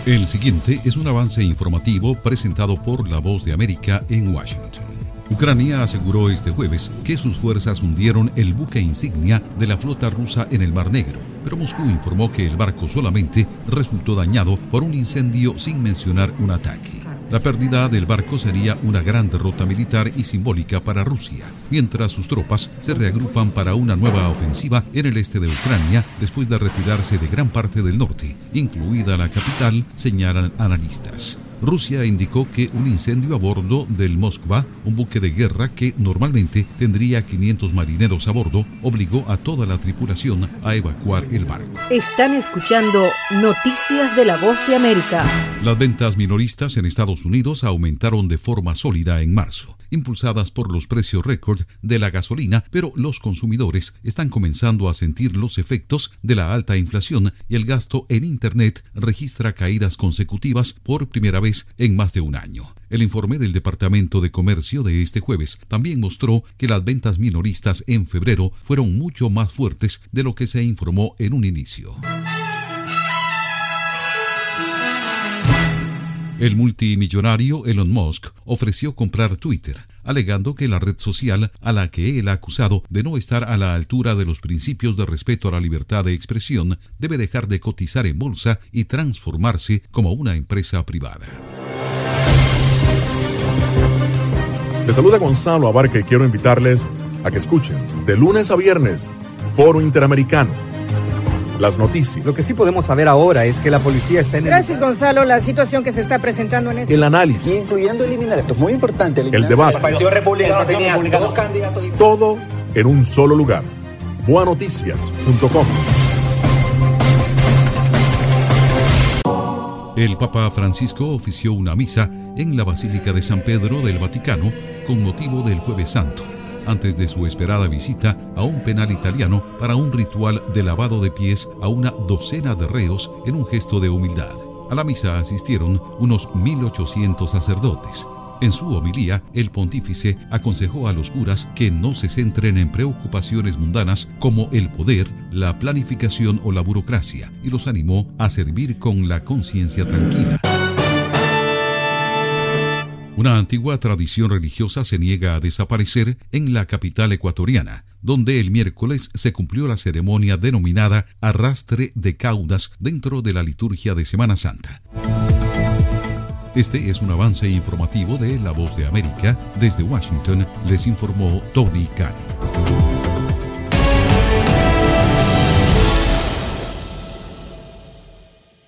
El siguiente es un avance informativo presentado por La Voz de América en Washington. Ucrania aseguró este jueves que sus fuerzas hundieron el buque insignia de la flota rusa en el Mar Negro, pero Moscú informó que el barco solamente resultó dañado por un incendio sin mencionar un ataque. La pérdida del barco sería una gran derrota militar y simbólica para Rusia, mientras sus tropas se reagrupan para una nueva ofensiva en el este de Ucrania después de retirarse de gran parte del norte, incluida la capital, señalan analistas. Rusia indicó que un incendio a bordo del Moskva, un buque de guerra que normalmente tendría 500 marineros a bordo, obligó a toda la tripulación a evacuar el barco. Están escuchando Noticias de La Voz de América. Las ventas minoristas en Estados Unidos aumentaron de forma sólida en marzo, impulsadas por los precios récord de la gasolina, pero los consumidores están comenzando a sentir los efectos de la alta inflación y el gasto en Internet registra caídas consecutivas por primera vez en más de un año. El informe del Departamento de Comercio de este jueves también mostró que las ventas minoristas en febrero fueron mucho más fuertes de lo que se informó en un inicio. El multimillonario Elon Musk ofreció comprar Twitter, alegando que la red social a la que él ha acusado de no estar a la altura de los principios de respeto a la libertad de expresión debe dejar de cotizar en bolsa y transformarse como una empresa privada. Les saluda Gonzalo Abarca y quiero invitarles a que escuchen de lunes a viernes Foro Interamericano. Las noticias. Lo que sí podemos saber ahora es que la policía está en el... Gracias, Gonzalo. La situación que se está presentando en este... El análisis. Incluyendo eliminar, esto es muy importante. El debate. El Partido Republicano tenía dos candidatos. Todo en un solo lugar. Boanoticias.com. El Papa Francisco ofició una misa en la Basílica de San Pedro del Vaticano con motivo del Jueves Santo, antes de su esperada visita a un penal italiano para un ritual de lavado de pies a una docena de reos en un gesto de humildad. A la misa asistieron unos 1.800 sacerdotes. En su homilía, el pontífice aconsejó a los curas que no se centren en preocupaciones mundanas como el poder, la planificación o la burocracia, y los animó a servir con la conciencia tranquila. Una antigua tradición religiosa se niega a desaparecer en la capital ecuatoriana, donde el miércoles se cumplió la ceremonia denominada Arrastre de Caudas dentro de la liturgia de Semana Santa. Este es un avance informativo de La Voz de América. Desde Washington les informó Tony Cano.